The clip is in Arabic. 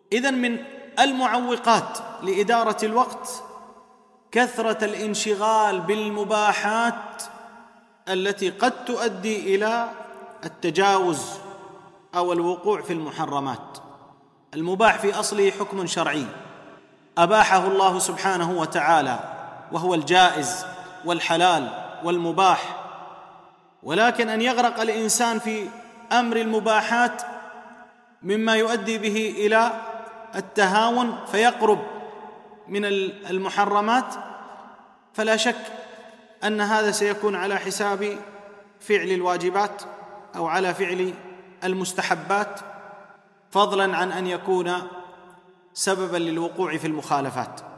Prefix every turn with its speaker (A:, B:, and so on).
A: إذن من المعوقات لإدارة الوقت كثرة الانشغال بالمباحات التي قد تؤدي إلى التجاوز أو الوقوع في المحرمات. المباح في أصله حكم شرعي أباحه الله سبحانه وتعالى، وهو الجائز والحلال والمباح، ولكن أن يغرق الإنسان في أمر المباحات مما يؤدي به إلى التهاون فيقرب من المحرمات، فلا شك أن هذا سيكون على حساب فعل الواجبات أو على فعل المستحبات، فضلاً عن أن يكون سبباً للوقوع في المخالفات.